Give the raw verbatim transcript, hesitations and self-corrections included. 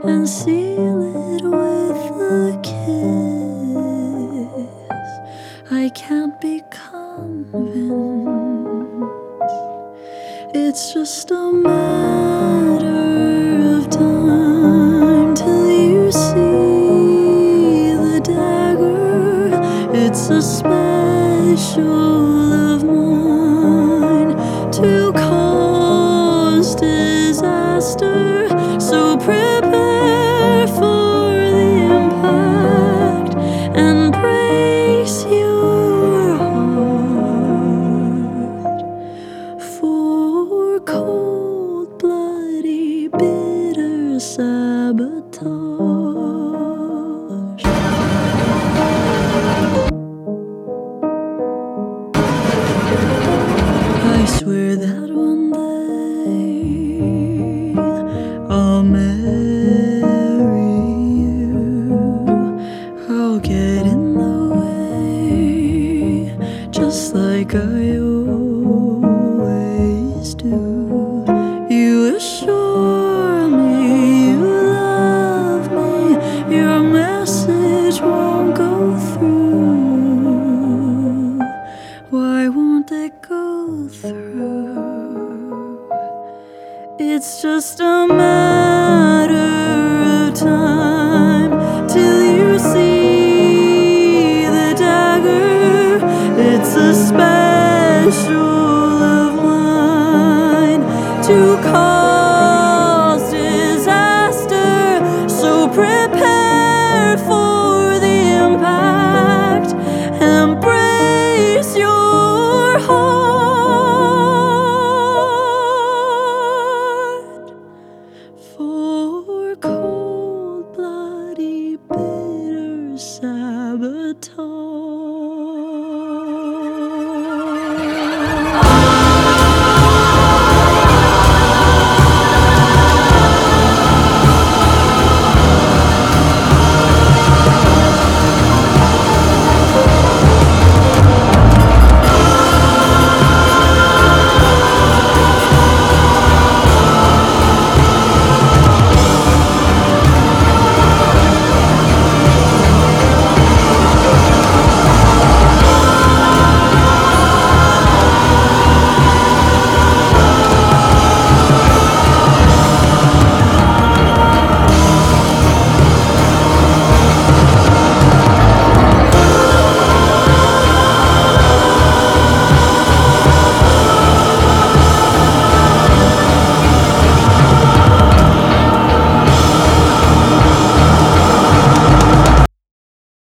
and seal it with a kiss. I can't be convinced. It's just a matter of time till you see the dagger. It's a special of mine to cause disaster. So prepare for the impact and brace your heart for cold, bloody, bitter sabotage. I swear that one day I'll marry you. I'll get in the way, just like I always do. You assure me you love me, your message won't go through. Why won't it go through? It's just a matter of time till you see the dagger. It's a special of mine to cause disaster. So prepare for the impact and brace your heart for cold.